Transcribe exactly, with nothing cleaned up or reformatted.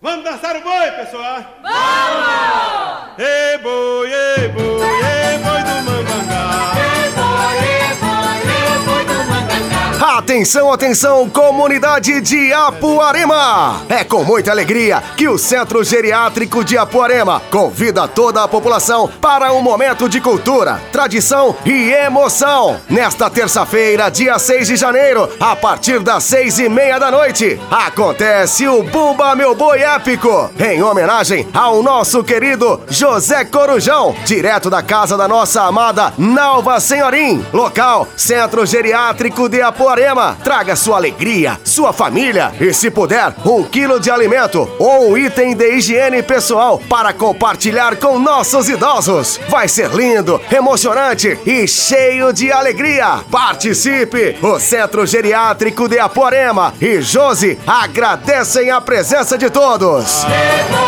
Vamos dançar o boi, pessoal? Vamos! Ei boi, ei boi, ei boi do Mangangá. Ei boi, ei boi, ei boi do Mangangá. Atenção, atenção, comunidade de Apuarema! É com muita alegria que o Centro Geriátrico de Apuarema convida toda a população para um momento de cultura, tradição e emoção. Nesta terça-feira, dia seis de janeiro, a partir das seis e meia da noite, acontece o Bumba Meu Boi Épico, em homenagem ao nosso querido José Corujão, direto da casa da nossa amada Nalva Senhorim. Local, Centro Geriátrico de Apuarema. Traga sua alegria, sua família e, se puder, um quilo de alimento ou um item de higiene pessoal para compartilhar com nossos idosos. Vai ser lindo, emocionante e cheio de alegria. Participe! O Centro Geriátrico de Apuarema e Josi agradecem a presença de todos.